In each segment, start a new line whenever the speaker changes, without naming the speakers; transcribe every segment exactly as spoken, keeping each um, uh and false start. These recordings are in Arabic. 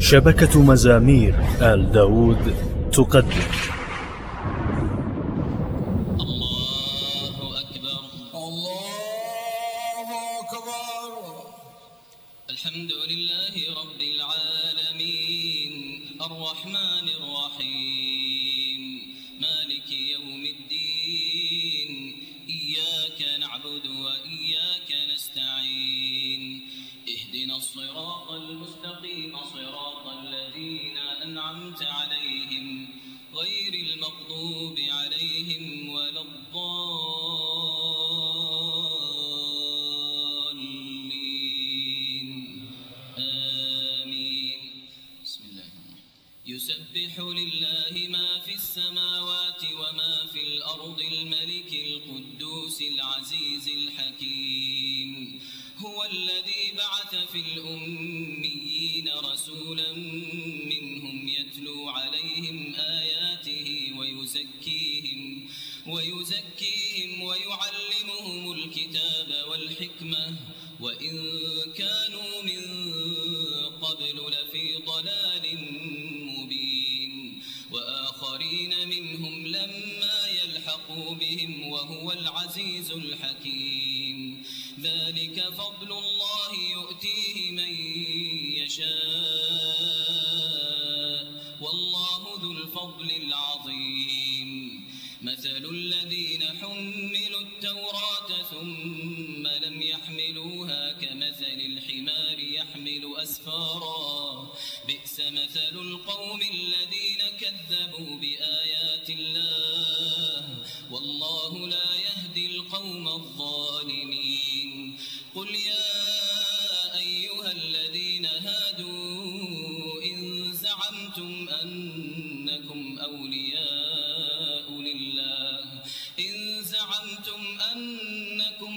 شبكة مزامير آل داود تقدم.
الله أكبر
الله أكبر.
الحمد لله رب العالمين الرحمن الرحيم مالك يوم الدين إياك نعبد وإياك نستعين اهدنا الصراط المستقيم صراط الذين أنعمت عليهم غير المغضوب عليهم ولا الضالين آمين. بسم الله الرحمن الرحيم. يسبح لله ما في السماوات وما في الأرض الملك القدوس العزيز الحكيم هو الذي بعث في الأميين رسولا منهم يتلو عليهم آياته ويزكيهم ويزكيهم ويعلمهم الكتاب والحكمة وإن كانوا من قبل لفي ضلال مبين وآخرين منهم لما يلحقوا بهم وهو العزيز الحكيم ذلك فضل الله يؤتيه من يشاء والله ذو الفضل العظيم. مثل الذين حملوا التوراة ثم لم يحملوها كمثل الحمار يحمل أسفارا بئس مثل القوم الذين كذبوا بآيات الله والله لا يهدي القوم الظالمين. قل يا أيها الذين هادوا إن زعمتم أنكم أولياء لله إن زعمتم أنكم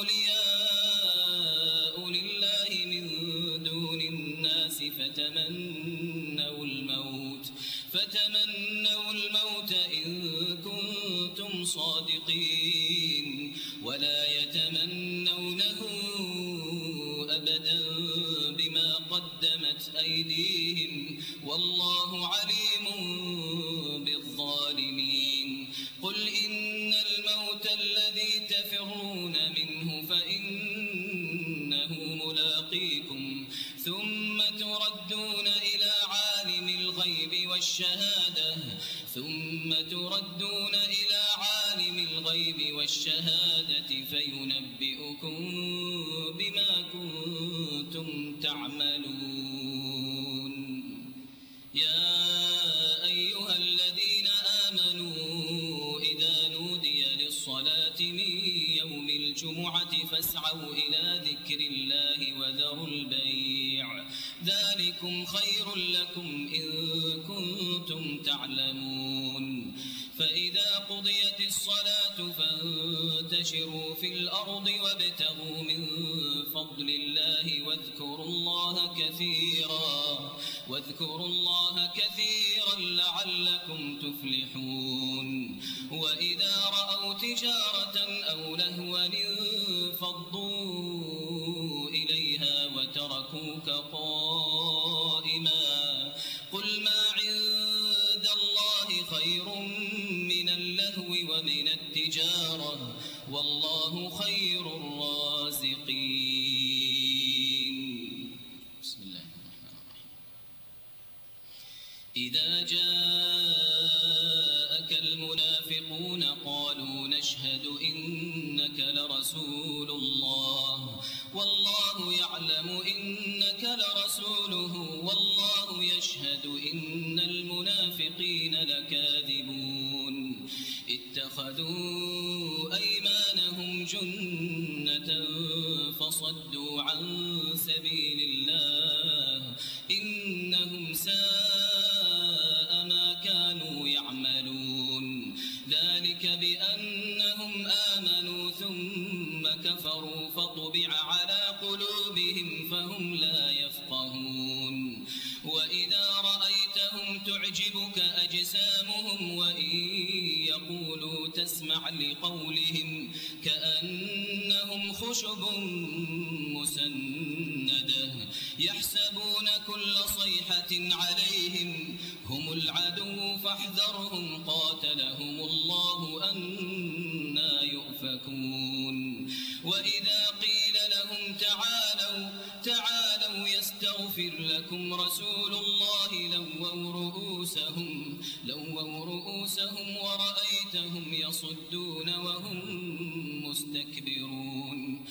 أولياء لله من دون الناس فتمنوا الموت فتمنوا الموت إن كنتم صادقين ولا يتمنونه أبدا بما قدمت أيديهم والله عليم بالظالمين. قل إن الموت الذي تفرون منه فإنه ملاقيكم ثم تردون إلى عالم الغيب والشهادة ثم تردون إلى عالم الغيب والشهادة فينبئكم بما كنتم تعملون. يا أيها الذين آمنوا إذا نودي للصلاة من يوم الجمعة فاسعوا إلى ذكر الله وذروا البيع ذلكم خير لكم إن كنتم تعلمون. فإذا قضيت الصلاة فانتشروا في الأرض وابتغوا من فضل الله واذكروا الله كثيرا واذكروا الله كثيرا لعلكم تفلحون. وإذا رأوا تجارة أو لهوا انفضوا إليها وتركوك قائما قل ما عند الله خير من اللهو ومن التجارة والله خير الرازقين. بسم الله الرحمن الرحيم. إذا جاءك المنافقون قالوا نشهد إنك لرسول الله والله يعلم إنك لرسوله والله يشهد إن المنافقين لكاذبون. اتخذوا أيمانهم جنة فصدوا عن سبيل الله إنهم ساء ما كانوا يعملون. ذلك بأنهم آمنوا ثم كفروا فطبع على قلوبهم فهم لا يفقهون. وإذا رأيتهم تعجبك أجسامهم وإن يقولوا تسمع لقولهم كأنهم خشب مسندة يحسبون كل صيحة عليهم هم العدو فاحذرهم قاتلهم الله أنى يؤفكون وإذا قيل لهم تعالوا تعالوا يستغفر لكم رسول الله لووا رؤوسهم لووا رؤوسهم ورأيتهم يصدون وهم مستكبرون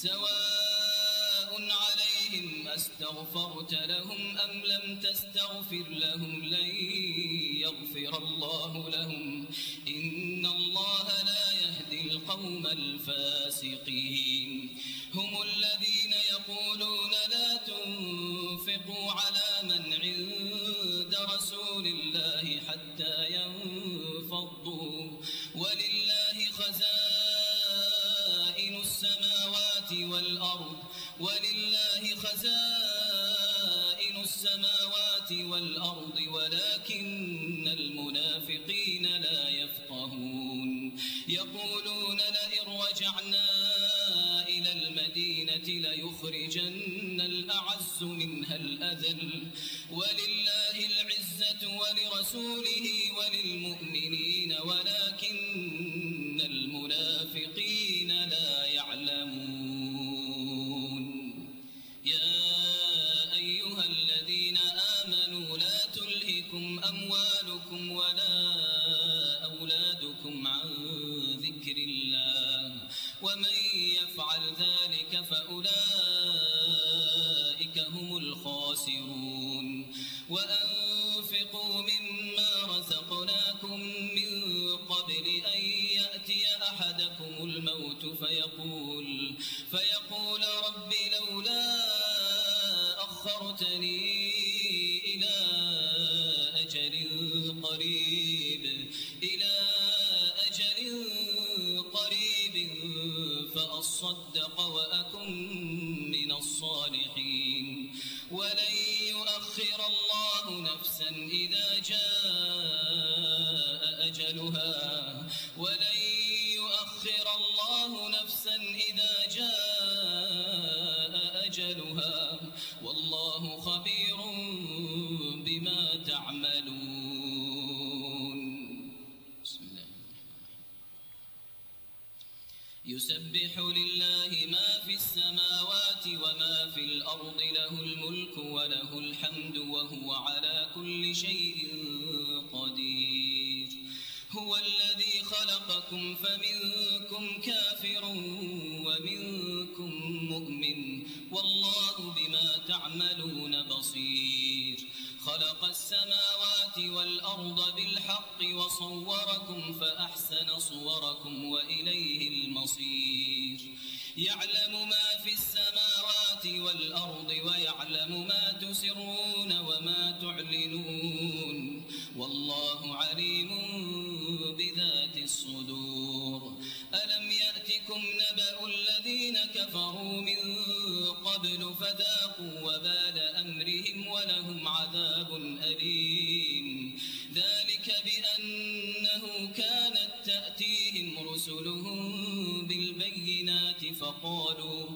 سواء عليهم أستغفرت لهم أم لم تستغفر لهم لن يغفر الله لهم إن الله لا يهدي القوم الفاسقين هم الذين يقولون لا تنفقوا على من عند رسول الله حتى ينفضوا ولله خزائن السماوات والأرض ولله خزائن السماوات والأرض ولكن المنافقين لا يفقهون يقولون لئن رجعنا إلى المدينة ليخرجن الأعز منها الأذل ولله العزة ولرسوله وللمؤمنين ولكن المنافقين لا يعلمون يا أيها الذين آمنوا لا تلهكم أموالكم ولا أولادكم عن ذكر الله ومن يفعل ذلك فأولئك هم الخاسرون وأنفقوا مما رزقناكم من قبل أن يأتي أحدكم الموت فيقول فيقول رب لولا أخرتني إلى أجل قريب إلى أجل قريب فأصدق وأكن من الصالحين ولن يؤخر الله نفسا إذا جاء أجلها ولن يؤخر الله نفسا إذا جاء أجلها والله خبير بما تعملون. بسم الله. يسبح لله ما في السماوات وما في الأرض له الملك وله الحمد وهو على كل شيء قدير هو الذي خلقكم فمنكم كافر ومنكم مؤمن والله بما تعملون بصير خلق السماوات والأرض بالحق وصوركم فأحسن صوركم وإليه المصير يعلم ما في السماوات والأرض ويعلم ما تسرون وما تعلنون والله عليم بذات الصدور ألم يأتكم نبأ الذين كفروا من قبل فذاقوا وبال أمرهم ولهم عذاب أليم ذلك بأنه كانت تأتيهم رسلهم بالبينات فقالوا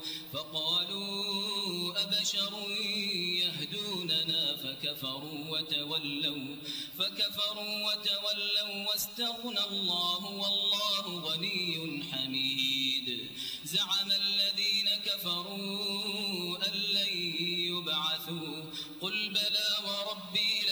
فقالوا أبشر يهدوننا فكفروا وتولوا فكفروا وتولوا واستغنى الله والله غني حميد زعم الذين كفروا أن لن يبعثوا قل بلى وربي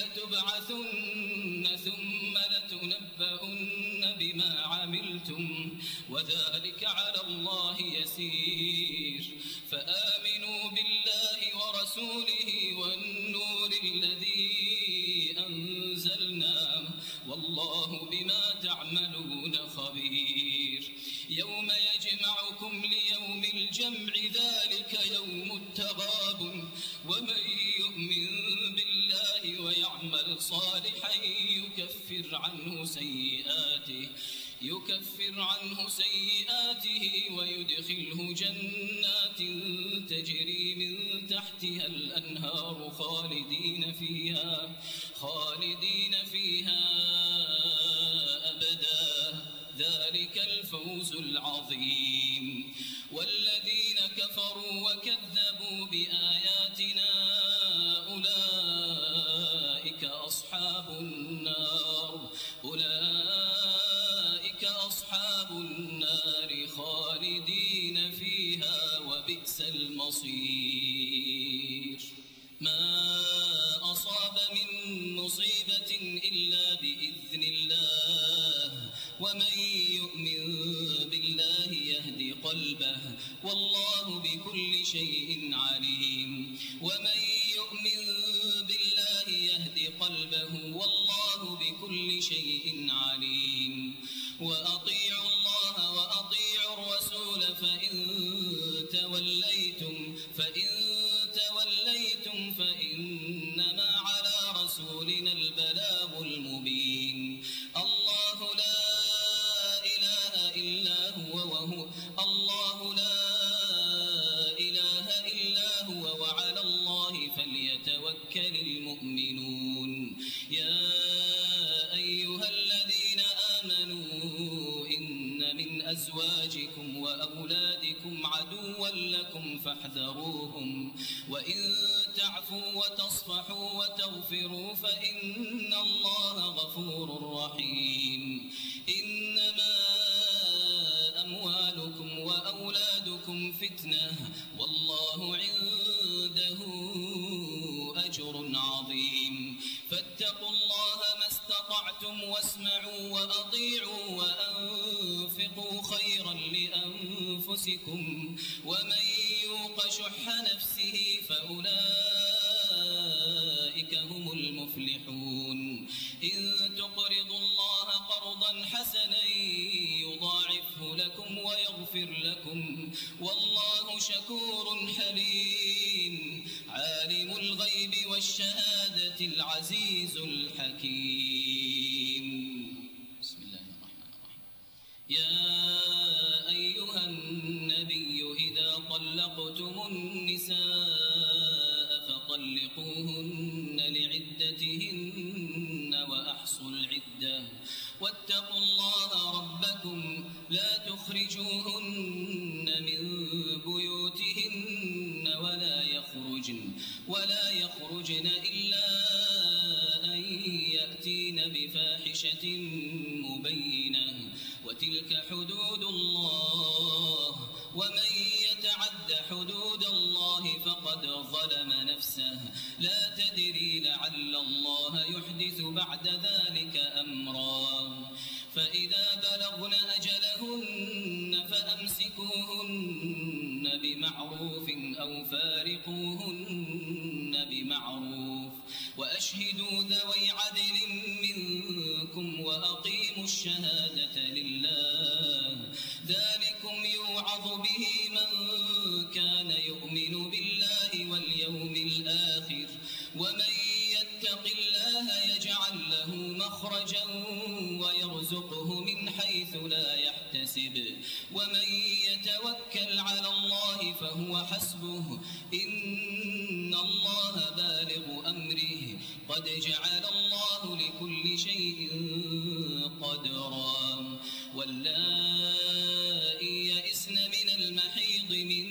لتبعثن ثم لتنبؤن بما عملتم وذلك على الله يسير فآمنوا بالله ورسوله والنور الذي أنزلنا والله بما تعملون خبير يوم يجمعكم ليوم الجمع ذلك يوم التغابن ومن يؤمن بالله ويعمل صالحا يكفر عنه سيئاته يكفر عنه سيئاته ويدخله جنات تجري من تحتها الأنهار خالدين فيها خالدين فيها أبدا ذلك الفوز العظيم. وكذبوا بآياتنا أولئك أصحاب النار أولئك أصحاب النار خالدين فيها وبئس المصير. ما أصاب من مصيبة إلا بإذن الله ومن يؤمن بالله يهدي قلبه والله بكل شيء عليم. ومن يؤمن بالله يهدي قلبه والله بكل شيء عليم. وأطيعوا الله وأطيعوا الرسول فإن توليتم فإن توليتم فإنما على رسولنا البلاغ المبين. الله لا إله إلا هو وهو الله لا إله إلا هو وعلى الله فليتوكل المؤمنون. يا أيها الذين آمنوا إن من أزواجكم وأولادكم عدوا لكم فاحذروهم وإن تعفوا وتصفحوا وتغفروا فإن الله غفور رحيم. إنما أموالكم وأولادكم فتنة والله عنده أجر عظيم. فاتقوا الله ما استطعتم واسمعوا وأطيعوا وأنفقوا خيرا لأنفسكم ومن يوق شح نفسه فأولئك هم المفلحون. إن تقرضوا الله قرضا حسنا يضاعفه لكم ويغفر لكم والله شكور حليم. عالم الغيب والشهادة العزيز الحكيم. بسم الله الرحمن الرحيم. يا أيها النبي إذا طلقتم النساء فطلقوهن لعدتهن وأحصوا العدة واتقوا الله ربكم لا تخرجوهن من بيوتهن ولا يخرجن ولا يخرجن إلا أن يأتين بفاحشة مبينة وتلك حدود الله ومن يتعد حدود الله فقد ظلم نفسه لا تدري لعل الله يحدث بعد ذلك أمرا. فإذا بلغن أجلهن فأمسكوهن بمعروف أو فارقوهن بمعروف وأشهدوا ذوي عدل منكم وأقيموا الشهادة لله. ذلكم يوعظ به من كان يؤمن بالله واليوم الآخر ومن يتق الله يجعل له مخرجا ويرزقه من حيث لا يحتسب ومن يتوكل على الله فهو حسبه إن الله بالغ أمره قد جعل الله لكل شيء قدرا. واللائي يئسن من المحيض من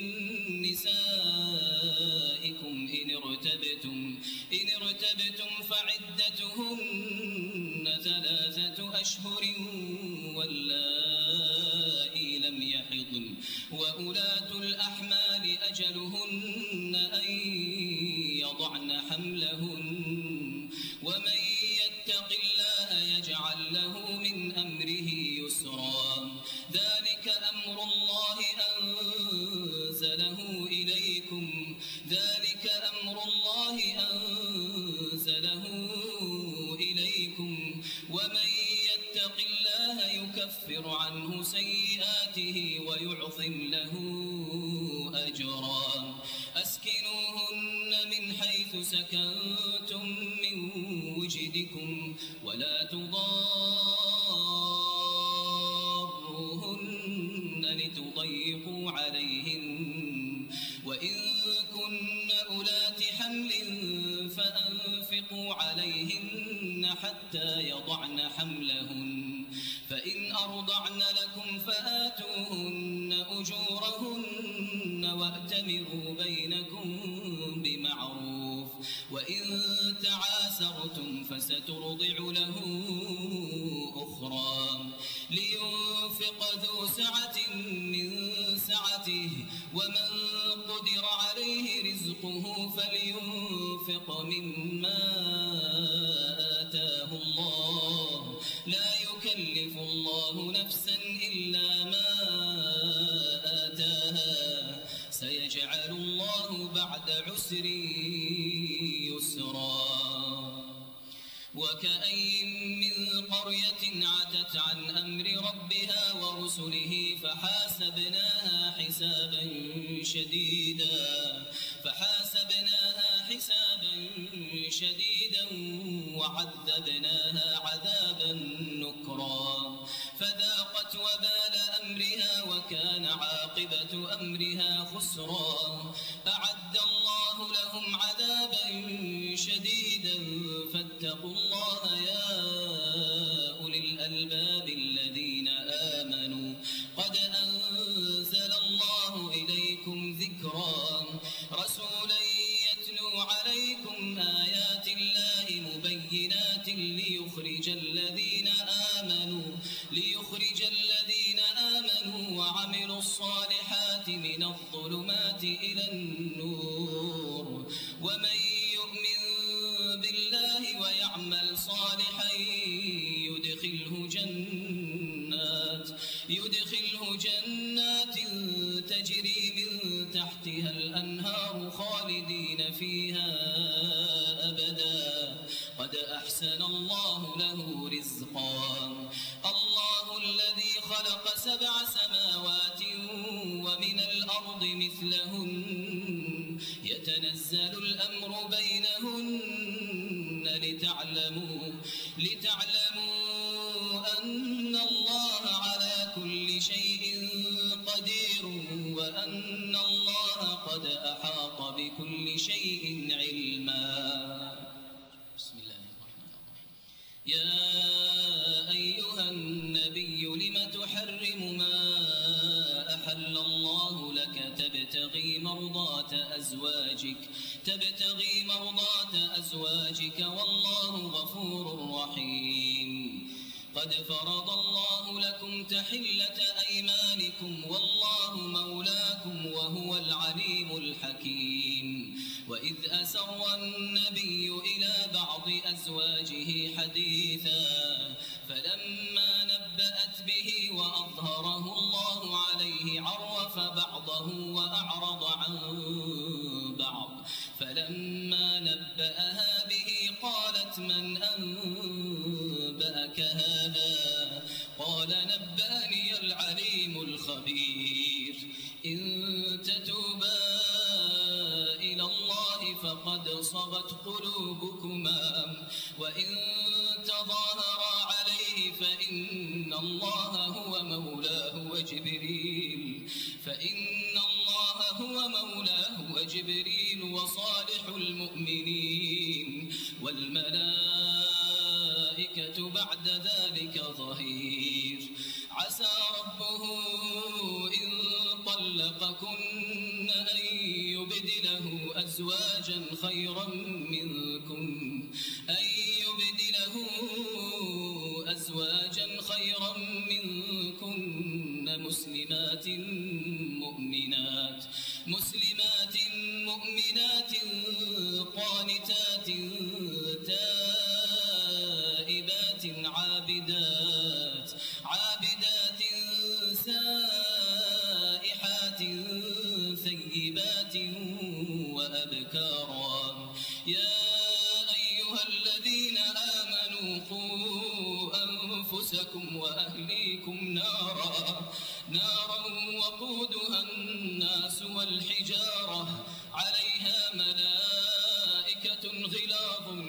نسائكم إن ارتبتم إن ارتبتم فعدتهن ثلاثة أشهر واللائي لم يحضن وأولاة الأحمال أجلهن أن يضعن حملهن ومن يتق الله يجعل له من أمره يسرا. ذلك أمر الله أنزله إليكم ذلك أمر الله أنزله إليكم ومن يتق الله يكفر عنه سيئاته ويعظم له أجرا. أسكنوهن من حيث سكنتم من وجدكم ولا تضاروهن لتضيقوا عليهن وإن كن أولات حمل فأنفقوا عليهن حتى يضعن حملهن فإن أرضعن لكم فآتوهن أجورهن وأتمروا بينكم بمعروف وإن تعاسرتم فسترضع له أخرى لينفق ذو سعة من سعته ومن قدر عليه رزقه فلينفق مما آتاه الله لا يكلف الله نفسا إلا ما آتاها سيجعل الله بعد عسر يسرا وكأي من قرية عتت عن أمر ربها ورسله فحاسبناها حسابا شديدا فحاسبناها حسابا شديدا وعذبناها عذابا نكرا فذاقت وبال أمرها وكان عاقبة أمرها خسرا أعد الله لهم عذابا شديدا فاتقوا الله يا أولي الألباب الذين آمنوا قد أنزل الله إليكم ذكرا رسولا يتلو عليكم آيات الله مبينات ليخرج الذين آمنوا ليخرج الذين آمنوا وعملوا الصالحات من الظلمات إلى النور ومن يؤمن بالله ويعمل صالحا يدخله جنات يدخله جنات تجري من تحتها الأنهار خالدين فيها أبدا قد أحسن الله له رزقا الله الذي خلق سبع سماوات ومن الأرض مثلهن يتنزل الأمر بينهن لتعلموا لتعلموا أن الله على كل شيء قدير وأن الله قد أحاط بكل شيء علما. بسم الله الرحمن الرحيم. يا أيها النبي لم تحرم ما أحل الله لك تبتغي مرضات أزواجك تبتغي مرضات أزواجك والله غفور رحيم. قد فرض الله لكم تحلة أيمانكم والله مولاكم وهو العليم الحكيم. وإذ أسر النبي إلى بعض أزواجه حديثا فلما نبأت به وأظهره الله عليه عرف بعضه وأعرض عن بعض فلما نبأها به قالت من أنبأك هذا قال نبأني العليم الخبير. إن تتوبا إلى الله فقد صغت قلوبكما وإن تظاهرا عليه فإن الله هو مولاه وجبريل فإن الله هو مولاه وجبريل وصالح المؤمنين والملائكة بعد ذلك ظهير. عسى ربه إن طلقكن أن يبدله أزواجا خيرا منكن أن يبدله أزواجا خيرا منكن مسلمات مؤمنات مسلمات مؤمنات قانتات تائبات عابدات عابدات سائحات ثيبات وأبكارا. يا أيها الذين آمنوا قوا أنفسكم وأهليكم نارا نارا وقودها الناس والحجارة عليها ملائكة غلاظ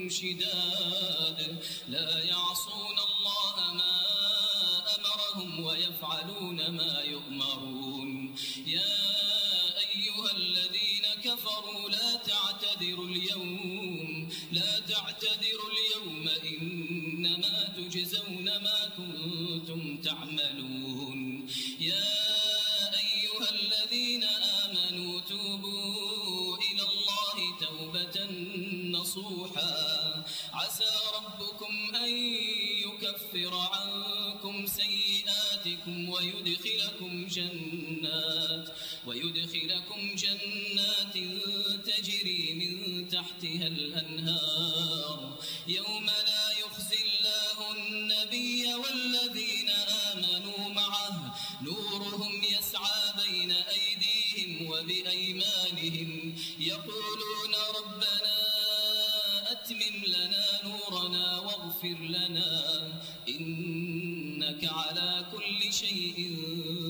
شداد لا يعصون الله ما أمرهم ويفعلون ما يؤمرون. يا أيها الذين كفروا لا تعتذروا اليوم لا تعتذروا اليوم إنما إنما تجزون ما كنتم تعملون. يا أيها الذين آمنوا توبوا إلى الله توبة نصوحا عسى ربكم أن يكفر عنكم سيئاتكم ويدخلكم جنات ويدخلكم جنات تجري من تحتها الأنهار يوم لا يخزي الله النبي والذين آمنوا معه نورهم يسعى بين أيديهم وبأيمانهم يقولون ربنا أتمم لنا نورنا واغفر لنا إنك على كل شيء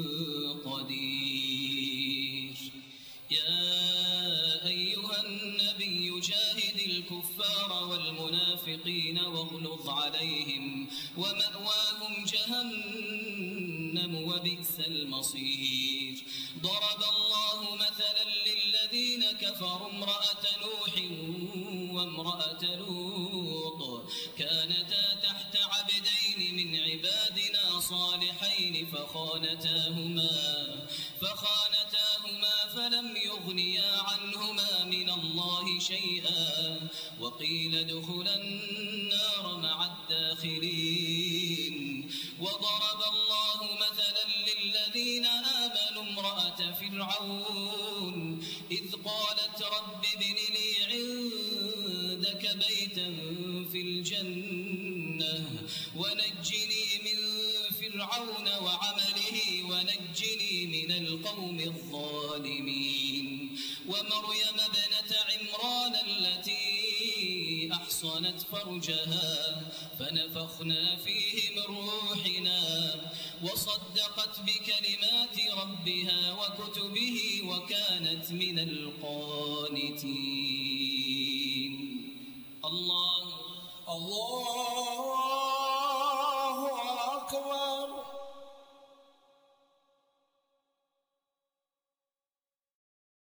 قدير. يا أيها النبي جاهد الكفار والمنافقين واغلظ عليهم ومأواهم جهنم وبئس المصير. ضرب الله مثلا للذين كفروا امرأة نوح وامرأة لوط كانتا تحت عبدين من عبادنا صالحين فخانتاهما فخانتاهما فلم يغنيا عنهما من الله شيئا وقيل ادخلا النار مع الداخلين. وضرب الله مثلا للذين آمنوا امرأة فرعون إذ قالت رب ابن لي عندك بيتا في الجنة ونجني من فرعون وعمله ونجني من القوم الظالمين. ومريم ابنة عمران التي أحصنت فرجها فنفخنا فيه من روحنا وصدقت بكلمات ربها وكتبه وكانت من القانتين. الله
الله